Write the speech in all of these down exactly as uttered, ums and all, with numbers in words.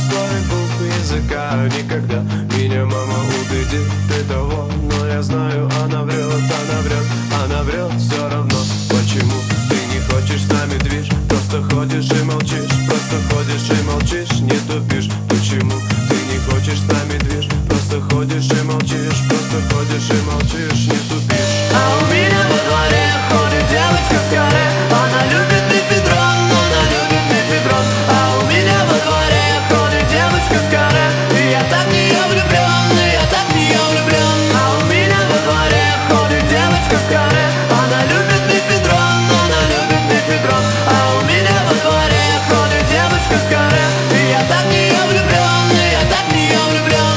с твоих губ языка никогда. Меня мама убедит, ты того, но я знаю, она врет, она врет, она врет все равно. Почему ты не хочешь с нами движ? Просто ходишь и молчишь, просто ходишь и молчишь, не тупишь. Почему ты не хочешь с нами движ? Просто ходишь и молчишь, просто ходишь и молчишь, не тупишь. А у меня во дворе ходит девочка с каре. Она любит мефедрон, она любит мефедрон. А у меня во дворе ходит девочка с каре. И я так в нее влюблен, и я так в нее влюблен. А у меня во дворе ходит девочка с каре. Она любит мефедрон, она любит мефедрон. А у меня во дворе ходит девочка с каре. И я так в нее влюблен, и я так в нее влюблен.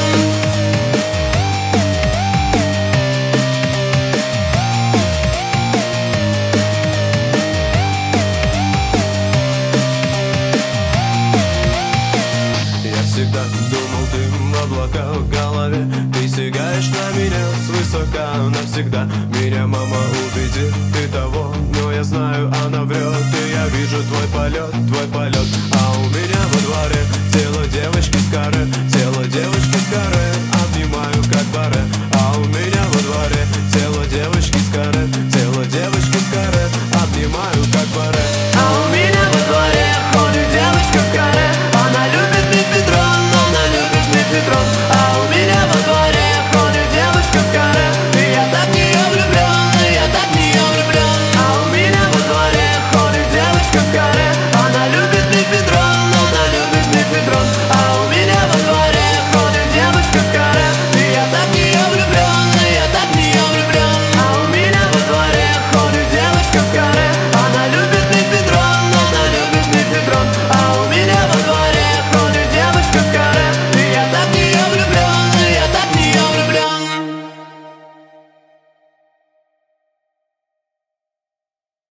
Я всегда думал, ты в облаках в голове. Ты сигаешь на меня свысока навсегда. Меня мама убедит, ты того, но я знаю, она врет. И я вижу твой полет, твой полет. А у меня